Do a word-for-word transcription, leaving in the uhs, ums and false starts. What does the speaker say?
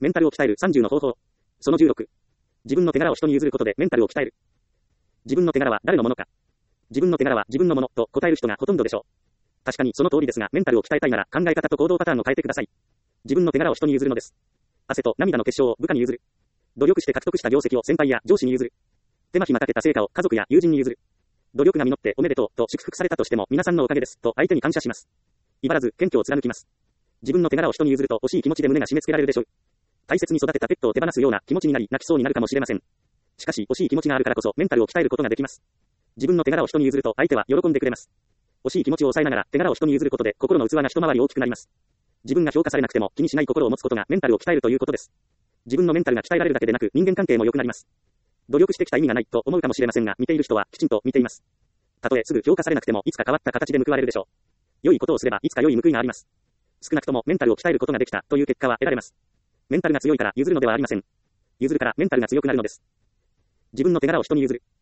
メンタルを鍛えるさんじゅうの方法。そのじゅうろく。自分の手柄を人に譲ることでメンタルを鍛える。自分の手柄は誰のものか。自分の手柄は自分のものと答える人がほとんどでしょう。確かにその通りですが、メンタルを鍛えたいなら考え方と行動パターンを変えてください。自分の手柄を人に譲るのです。汗と涙の結晶を部下に譲る。努力して獲得した業績を先輩や上司に譲る。手間暇かけた成果を家族や友人に譲る。努力が実っておめでとうと祝福されたとしても皆さんのおかげですと相手に感謝します。威張らず謙虚を貫きます。自分の手柄を人に譲ると惜しい気持ちで胸が締め付けられるでしょう。大切に育てたペットを手放すような気持ちになり泣きそうになるかもしれません。しかし惜しい気持ちがあるからこそメンタルを鍛えることができます。自分の手柄を人に譲ると相手は喜んでくれます。惜しい気持ちを抑えながら手柄を人に譲ることで心の器が一回り大きくなります。自分が評価されなくても気にしない心を持つことがメンタルを鍛えるということです。自分のメンタルが鍛えられるだけでなく人間関係も良くなります。努力してきた意味がないと思うかもしれませんが、見ている人はきちんと見ています。たとえすぐ評価されなくてもいつか変わった形で報われるでしょう。良いことをすればいつか良い報いがあります。少なくともメンタルを鍛えることができたという結果は得られます。メンタルが強いから譲るのではありません。譲るからメンタルが強くなるのです。自分の手柄を人に譲る。